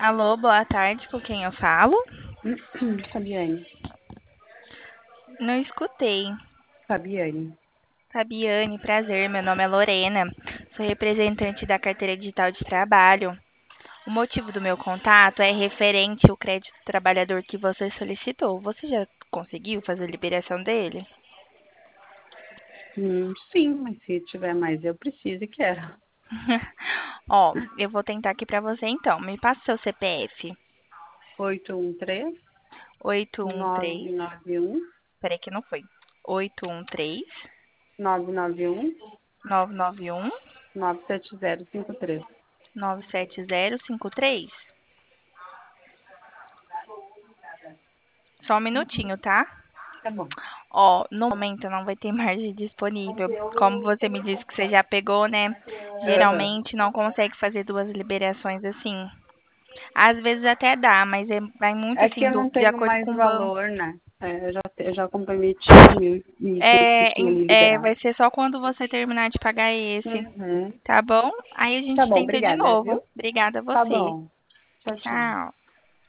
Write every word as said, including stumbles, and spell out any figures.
Alô, boa tarde, com quem eu falo? Fabiane. Não escutei. Fabiane. Fabiane, prazer, meu nome é Lorena, sou representante da carteira digital de trabalho. O motivo do meu contato é referente ao crédito do trabalhador que você solicitou. Você já conseguiu fazer a liberação dele? Hum, sim, mas se tiver mais eu preciso e quero. Ó, eu vou tentar aqui pra você então. Me passa o seu C P F. oito um três, oito um três. nove nove um, Peraí que não foi. oito um três, nove nove um, nove nove um, nove sete zero cinco três. nove sete zero cinco três. Só um minutinho, tá? Tá bom. Ó, no momento não vai ter margem disponível. Como você me disse que você já pegou, né? Aham. Geralmente não consegue fazer duas liberações assim. Às vezes até dá, mas é, vai muito É que assim eu do, não de tenho acordo mais com o banco. valor, né? É, eu já, te- eu já comprometi o mil e É, quinhentos ali é, liberado. vai ser só quando você terminar de pagar esse, Uhum. tá bom? Aí a Tá gente bom, tenta de obrigada, novo. viu? Obrigada a Tá você. bom. Tchau, tchau. Tchau.